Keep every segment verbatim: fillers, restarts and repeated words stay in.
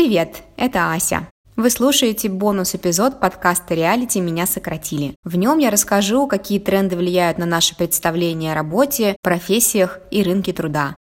Привет, это Ася. Вы слушаете бонус-эпизод подкаста «Реалити. Меня сократили». В нем я расскажу, какие тренды влияют на наше представление о работе, профессиях и рынке труда.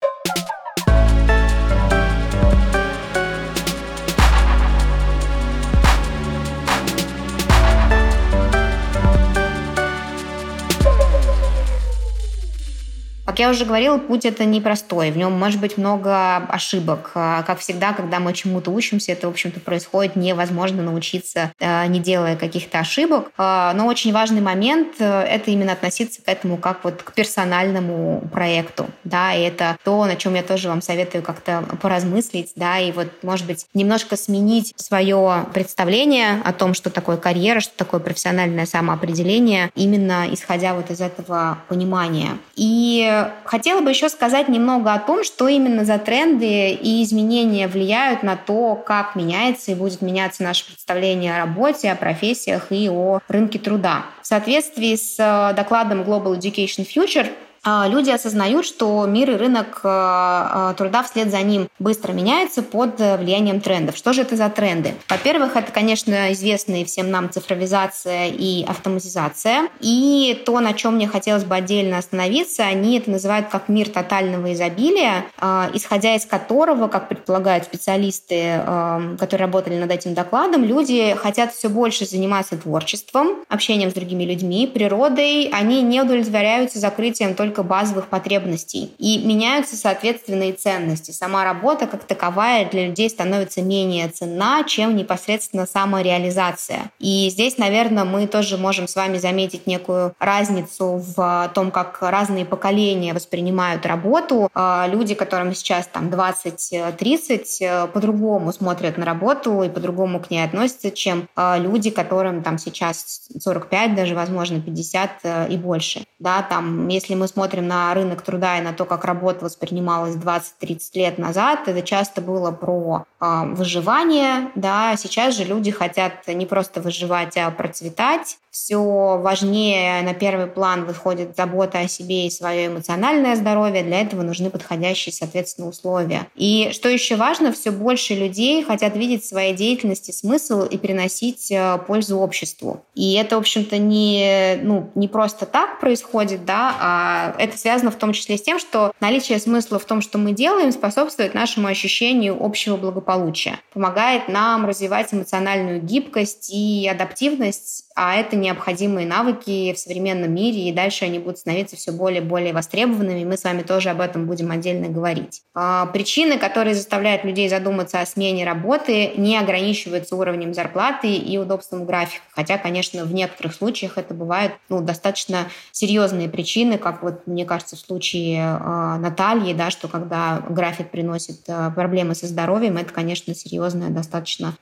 Как я уже говорила, путь это непростой, в нем может быть много ошибок. Как всегда, когда мы чему-то учимся, это, в общем-то, происходит невозможно научиться, не делая каких-то ошибок. Но очень важный момент — это именно относиться к этому как вот к персональному проекту. Да, и это то, на чем я тоже вам советую как-то поразмыслить, да, и вот, может быть, немножко сменить свое представление о том, что такое карьера, что такое профессиональное самоопределение, именно исходя вот из этого понимания. И хотела бы еще сказать немного о том, что именно за тренды и изменения влияют на то, как меняется и будет меняться наше представление о работе, о профессиях и о рынке труда. В соответствии с докладом Global Education Future люди осознают, что мир и рынок труда вслед за ним быстро меняются под влиянием трендов. Что же это за тренды? Во-первых, это, конечно, известные всем нам цифровизация и автоматизация. И то, на чем мне хотелось бы отдельно остановиться, они это называют как мир тотального изобилия, исходя из которого, как предполагают специалисты, которые работали над этим докладом, люди хотят все больше заниматься творчеством, общением с другими людьми, природой. Они не удовлетворяются закрытием только базовых потребностей. И меняются, соответственно, и ценности. Сама работа как таковая для людей становится менее ценна, чем непосредственно самореализация. И здесь, наверное, мы тоже можем с вами заметить некую разницу в том, как разные поколения воспринимают работу. Люди, которым сейчас там двадцать-тридцать, по-другому смотрят на работу и по-другому к ней относятся, чем люди, которым там сейчас сорок пять, даже, возможно, пятьдесят и больше. Да, там, если мы смотрим смотрим на рынок труда и на то, как работа воспринималась двадцать-тридцать лет назад, это часто было про э, выживание. Да? Сейчас же люди хотят не просто выживать, а процветать. Все важнее на первый план выходит забота о себе и свое эмоциональное здоровье. Для этого нужны подходящие, соответственно, условия. И что еще важно, все больше людей хотят видеть в своей деятельности смысл и приносить пользу обществу. И это, в общем-то, не, ну, не просто так происходит, да, а это связано в том числе с тем, что наличие смысла в том, что мы делаем, способствует нашему ощущению общего благополучия, помогает нам развивать эмоциональную гибкость и адаптивность, а это необходимые навыки в современном мире, и дальше они будут становиться все более и более востребованными, и мы с вами тоже об этом будем отдельно говорить. Причины, которые заставляют людей задуматься о смене работы, не ограничиваются уровнем зарплаты и удобством графика, хотя, конечно, в некоторых случаях это бывают ну, достаточно серьезные причины, как вот, мне кажется, в случае Натальи, да, что когда график приносит проблемы со здоровьем, это, конечно, серьезная достаточно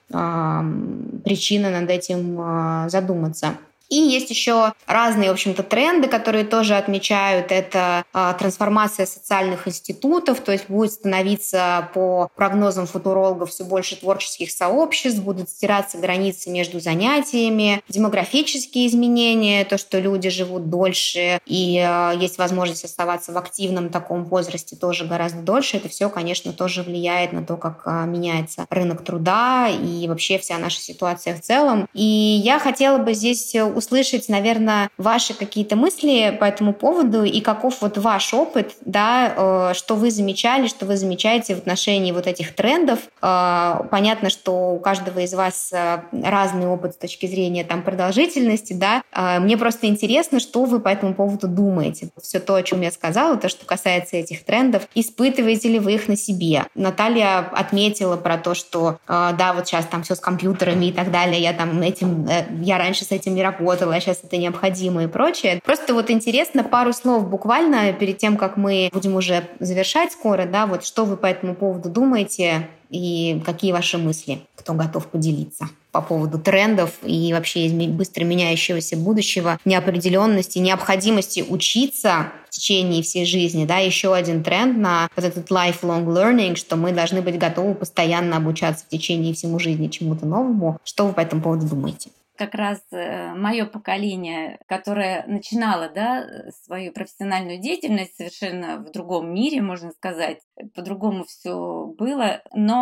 причина над этим задуматься. И есть еще разные, в общем-то, тренды, которые тоже отмечают. Это э, трансформация социальных институтов, то есть будет становиться по прогнозам футурологов все больше творческих сообществ, будут стираться границы между занятиями, демографические изменения, то, что люди живут дольше и э, есть возможность оставаться в активном таком возрасте тоже гораздо дольше. Это все, конечно, тоже влияет на то, как э, меняется рынок труда и вообще вся наша ситуация в целом. И я хотела бы здесь услышать, наверное, ваши какие-то мысли по этому поводу и каков вот ваш опыт, да, что вы замечали, что вы замечаете в отношении вот этих трендов. Понятно, что у каждого из вас разный опыт с точки зрения там продолжительности, да. Мне просто интересно, что вы по этому поводу думаете. Все то, о чем я сказала, то, что касается этих трендов, испытываете ли вы их на себе? Наталья отметила про то, что да, вот сейчас там все с компьютерами и так далее, я там этим, я раньше с этим не работала, а сейчас это необходимо и прочее. Просто вот интересно пару слов буквально перед тем, как мы будем уже завершать скоро, да, вот что вы по этому поводу думаете и какие ваши мысли, кто готов поделиться по поводу трендов и вообще быстро меняющегося будущего, неопределенности, необходимости учиться в течение всей жизни, да, еще один тренд на вот этот lifelong learning, что мы должны быть готовы постоянно обучаться в течение всему жизни чему-то новому. Что вы по этому поводу думаете? Как раз э, мое поколение, которое начинало, да, свою профессиональную деятельность совершенно в другом мире, можно сказать, по-другому все было, но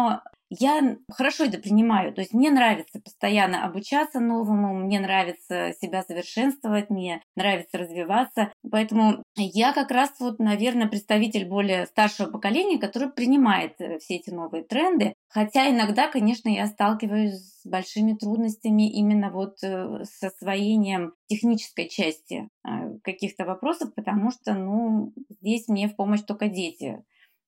я хорошо это принимаю. То есть мне нравится постоянно обучаться новому, мне нравится себя совершенствовать, мне нравится развиваться. Поэтому я как раз вот, наверное, представитель более старшего поколения, который принимает все эти новые тренды. Хотя иногда, конечно, я сталкиваюсь с большими трудностями именно вот с освоением технической части каких-то вопросов, потому что, ну, здесь мне в помощь только дети.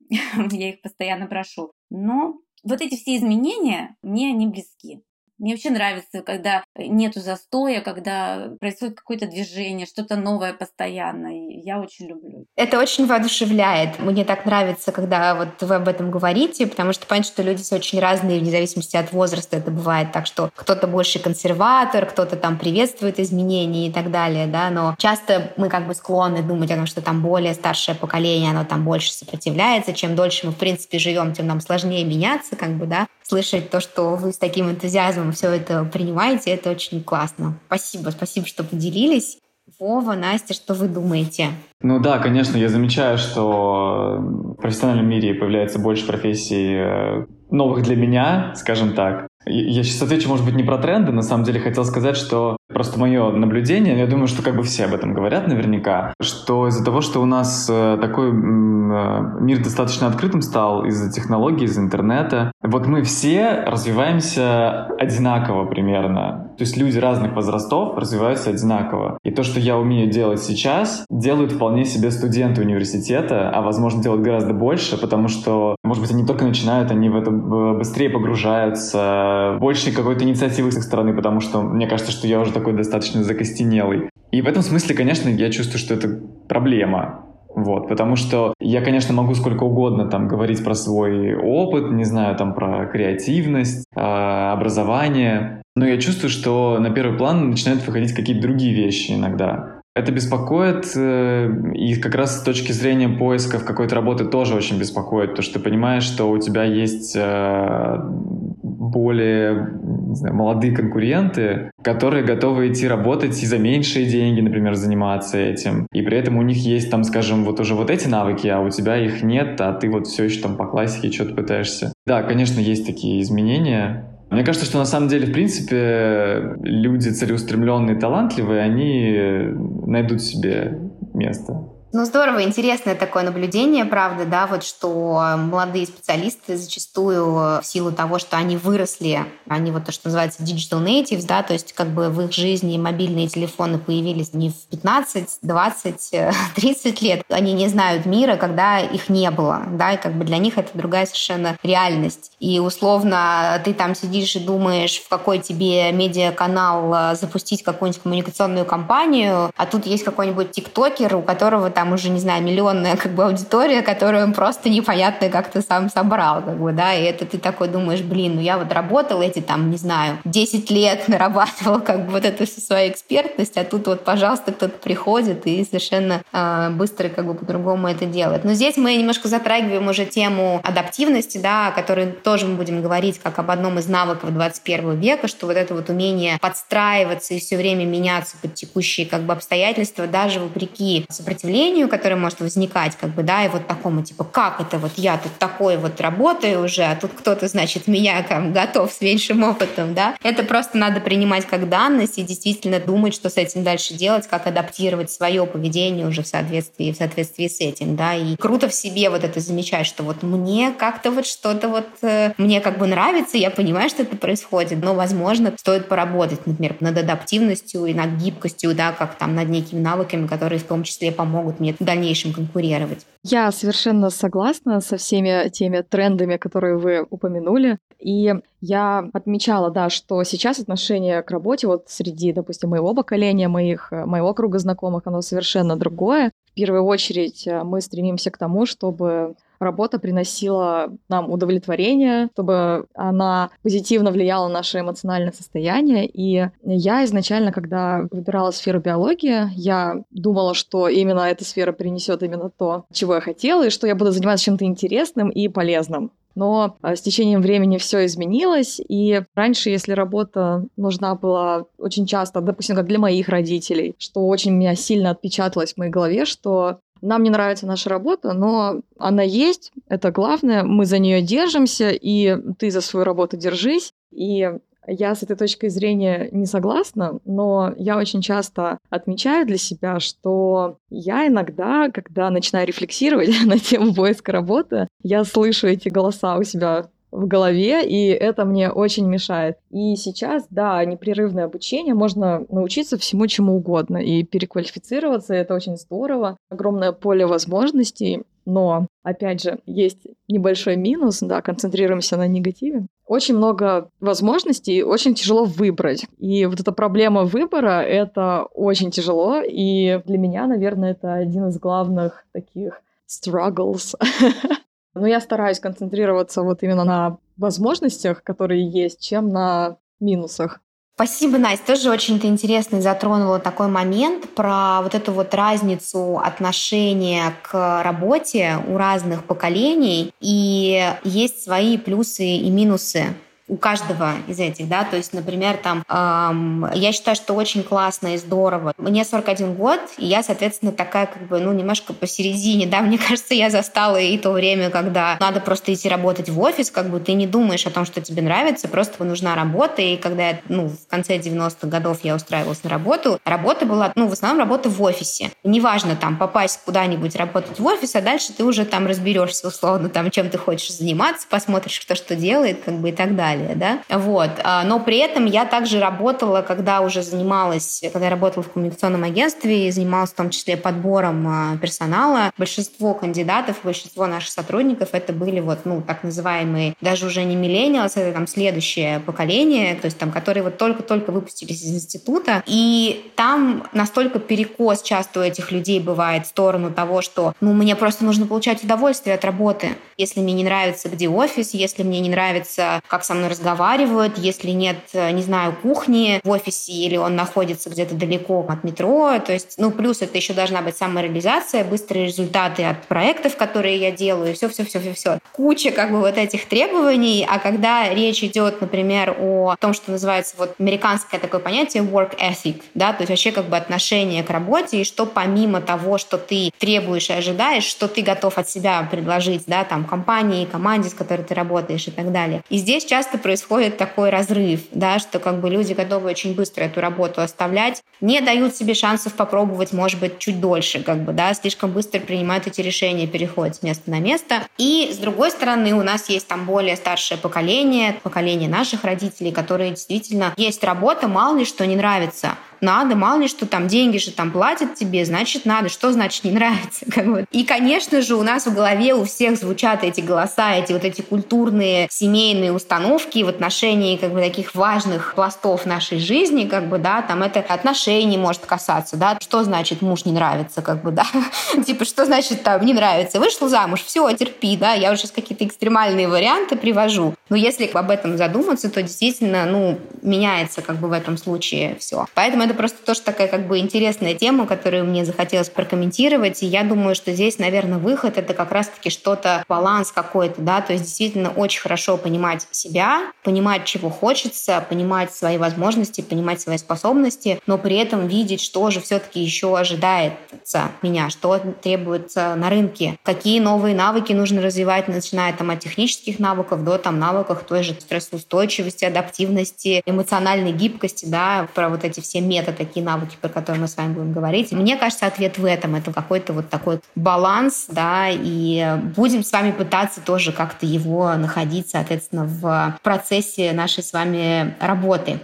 Я их постоянно прошу. Но вот эти все изменения, мне они близки. Мне вообще нравится, когда нету застоя, когда происходит какое-то движение, что-то новое постоянно. И я очень люблю. Это очень воодушевляет. Мне так нравится, когда вот вы об этом говорите, потому что понятно, что люди очень разные, вне зависимости от возраста это бывает так, что кто-то больше консерватор, кто-то там приветствует изменения и так далее, да, но часто мы как бы склонны думать о том, что там более старшее поколение, оно там больше сопротивляется. Чем дольше мы, в принципе, живем, тем нам сложнее меняться, как бы, да. Слышать то, что вы с таким энтузиазмом все это принимаете, это очень классно. Спасибо, спасибо, что поделились. Вова, Настя, что вы думаете? Ну да, конечно, я замечаю, что в профессиональном мире появляется больше профессий новых для меня, скажем так. Я сейчас отвечу, может быть, не про тренды, на самом деле хотел сказать, что просто мое наблюдение, я думаю, что как бы все об этом говорят наверняка, что из-за того, что у нас такой мир достаточно открытым стал из-за технологий, из-за интернета, вот мы все развиваемся одинаково примерно. То есть люди разных возрастов развиваются одинаково. И то, что я умею делать сейчас, делают вполне себе студенты университета, а возможно делают гораздо больше, потому что, может быть, они только начинают, они в это быстрее погружаются, больше какой-то инициативы с их стороны, потому что мне кажется, что я уже такой достаточно закостенелый. И в этом смысле, конечно, я чувствую, что это проблема. Вот, потому что я, конечно, могу сколько угодно там говорить про свой опыт, не знаю, там про креативность, э, образование, но я чувствую, что на первый план начинают выходить какие-то другие вещи иногда. Это беспокоит, э, и как раз с точки зрения поисков какой-то работы тоже очень беспокоит, потому что ты понимаешь, что у тебя есть э, более, не знаю, молодые конкуренты, которые готовы идти работать и за меньшие деньги, например, заниматься этим. И при этом у них есть там, скажем, вот уже вот эти навыки, а у тебя их нет, а ты вот все еще там по классике что-то пытаешься. Да, конечно, есть такие изменения. Мне кажется, что на самом деле, в принципе, люди целеустремленные, талантливые, они найдут себе место. Ну, здорово, интересное такое наблюдение, правда, да, вот что молодые специалисты зачастую в силу того, что они выросли, они вот то, что называется digital natives, да, то есть как бы в их жизни мобильные телефоны появились не в пятнадцать, двадцать, тридцать лет, они не знают мира, когда их не было, да, и как бы для них это другая совершенно реальность. И условно ты там сидишь и думаешь, в какой тебе медиаканал запустить какую-нибудь коммуникационную кампанию, а тут есть какой-нибудь тиктокер, у которого там уже, не знаю, миллионная как бы аудитория, которую просто непонятно, как ты сам собрал, как бы, да, и это ты такой думаешь, блин, ну я вот работал эти там, не знаю, десять лет нарабатывал как бы вот эту всю свою экспертность, а тут вот, пожалуйста, кто-то приходит и совершенно э, быстро как бы по-другому это делает. Но здесь мы немножко затрагиваем уже тему адаптивности, да, о которой тоже мы будем говорить как об одном из навыков двадцать первого века, что вот это вот умение подстраиваться и все время меняться под текущие как бы обстоятельства, даже вопреки сопротивлению, которое может возникать, как бы, да, и вот такому, типа, как это вот я тут такой вот работаю уже, а тут кто-то, значит, меня там готов с меньшим опытом, да. Это просто надо принимать как данность и действительно думать, что с этим дальше делать, как адаптировать свое поведение уже в соответствии, в соответствии с этим, да. И круто в себе вот это замечать, что вот мне как-то вот что-то вот, э, мне как бы нравится, я понимаю, что это происходит, но, возможно, стоит поработать, например, над адаптивностью и над гибкостью, да, как там над некими навыками, которые в том числе помогут мне в дальнейшем конкурировать. Я совершенно согласна со всеми теми трендами, которые вы упомянули. И я отмечала, да, что сейчас отношение к работе вот среди, допустим, моего поколения, моих, моего круга знакомых, оно совершенно другое. В первую очередь мы стремимся к тому, чтобы работа приносила нам удовлетворение, чтобы она позитивно влияла на наше эмоциональное состояние. И я изначально, когда выбирала сферу биологии, я думала, что именно эта сфера принесет именно то, чего я хотела, и что я буду заниматься чем-то интересным и полезным. Но с течением времени все изменилось, и раньше, если работа нужна была очень часто, допустим, как для моих родителей, что очень меня сильно отпечаталось в моей голове, что нам не нравится наша работа, но она есть, это главное, мы за нее держимся, и ты за свою работу держись. И я с этой точкой зрения не согласна, но я очень часто отмечаю для себя, что я иногда, когда начинаю рефлексировать на тему поиска работы, я слышу эти голоса у себя в голове, и это мне очень мешает. И сейчас, да, непрерывное обучение, можно научиться всему чему угодно, и переквалифицироваться, это очень здорово, огромное поле возможностей, но, опять же, есть небольшой минус, да, концентрируемся на негативе. Очень много возможностей, очень тяжело выбрать. И вот эта проблема выбора, это очень тяжело, и для меня, наверное, это один из главных таких struggles. Но я стараюсь концентрироваться вот именно на возможностях, которые есть, чем на минусах. Спасибо, Настя. Тоже очень интересно затронула такой момент про вот эту вот разницу отношения к работе у разных поколений. И есть свои плюсы и минусы у каждого из этих, да, то есть, например, там, эм, я считаю, что очень классно и здорово. Мне сорок один год, и я, соответственно, такая, как бы, ну, немножко посередине, да, мне кажется, я застала и то время, когда надо просто идти работать в офис, как бы ты не думаешь о том, что тебе нравится, просто нужна работа, и когда я, ну, в конце девяностых годов я устраивалась на работу, работа была, ну, в основном работа в офисе. Неважно, там, попасть куда-нибудь работать в офис, а дальше ты уже там разберешься, условно, там, чем ты хочешь заниматься, посмотришь, кто что делает, как бы, и так далее. Да? Вот. Но при этом я также работала, когда уже занималась, когда я работала в коммуникационном агентстве и занималась в том числе подбором персонала. Большинство кандидатов, большинство наших сотрудников это были вот, ну, так называемые, даже уже не миллениалс, это там следующее поколение, то есть там, которые вот только-только выпустились из института. И там настолько перекос часто у этих людей бывает в сторону того, что, ну, мне просто нужно получать удовольствие от работы. Если мне не нравится, где офис, если мне не нравится, как со мной разговаривают, если нет, не знаю, кухни в офисе или он находится где-то далеко от метро. То есть, ну, плюс это еще должна быть самореализация, быстрые результаты от проектов, которые я делаю, все-все-все-все-все. Куча как бы вот этих требований, а когда речь идет, например, о том, что называется вот американское такое понятие work ethic, да, то есть вообще как бы отношение к работе, и что помимо того, что ты требуешь и ожидаешь, что ты готов от себя предложить, да, там, компании, команде, с которой ты работаешь и так далее. И здесь часто происходит такой разрыв, да, что как бы люди готовы очень быстро эту работу оставлять, не дают себе шансов попробовать, может быть, чуть дольше, как бы, да, слишком быстро принимают эти решения, переходят с места на место. И, с другой стороны, у нас есть там более старшее поколение, поколение наших родителей, которые действительно есть работа, мало ли что не нравится. Надо, мало ли что там, деньги же там платят тебе, значит надо. Что значит не нравится? Как бы. И, конечно же, у нас в голове у всех звучат эти голоса, эти вот эти культурные семейные установки в отношении как бы таких важных пластов нашей жизни, как бы, да, там это отношений может касаться, да, что значит муж не нравится, как бы, да, типа, что значит там не нравится? Вышла замуж, все, терпи, да, я уже сейчас какие-то экстремальные варианты привожу. Но если об этом задуматься, то действительно, ну, меняется как бы в этом случае все. Поэтому это просто тоже такая как бы интересная тема, которую мне захотелось прокомментировать. И я думаю, что здесь, наверное, выход — это как раз-таки что-то, баланс какой-то, да, то есть действительно очень хорошо понимать себя, понимать, чего хочется, понимать свои возможности, понимать свои способности, но при этом видеть, что же все-таки еще ожидается меня, что требуется на рынке, какие новые навыки нужно развивать, начиная там от технических навыков до там навыков той же стрессоустойчивости, адаптивности, эмоциональной гибкости, да, про вот эти все методы, такие навыки, про которые мы с вами будем говорить. Мне кажется, ответ в этом. Это какой-то вот такой баланс, да, и будем с вами пытаться тоже как-то его находить, соответственно, в процессе нашей с вами работы.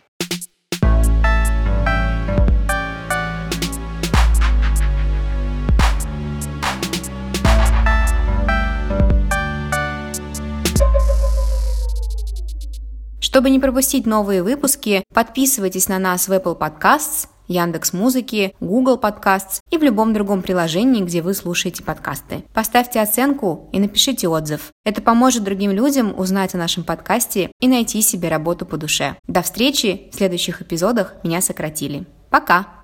Чтобы не пропустить новые выпуски, подписывайтесь на нас в Apple Podcasts, Яндекс.Музыки, Google Podcasts и в любом другом приложении, где вы слушаете подкасты. Поставьте оценку и напишите отзыв. Это поможет другим людям узнать о нашем подкасте и найти себе работу по душе. До встречи в следующих эпизодах «Меня сократили». Пока!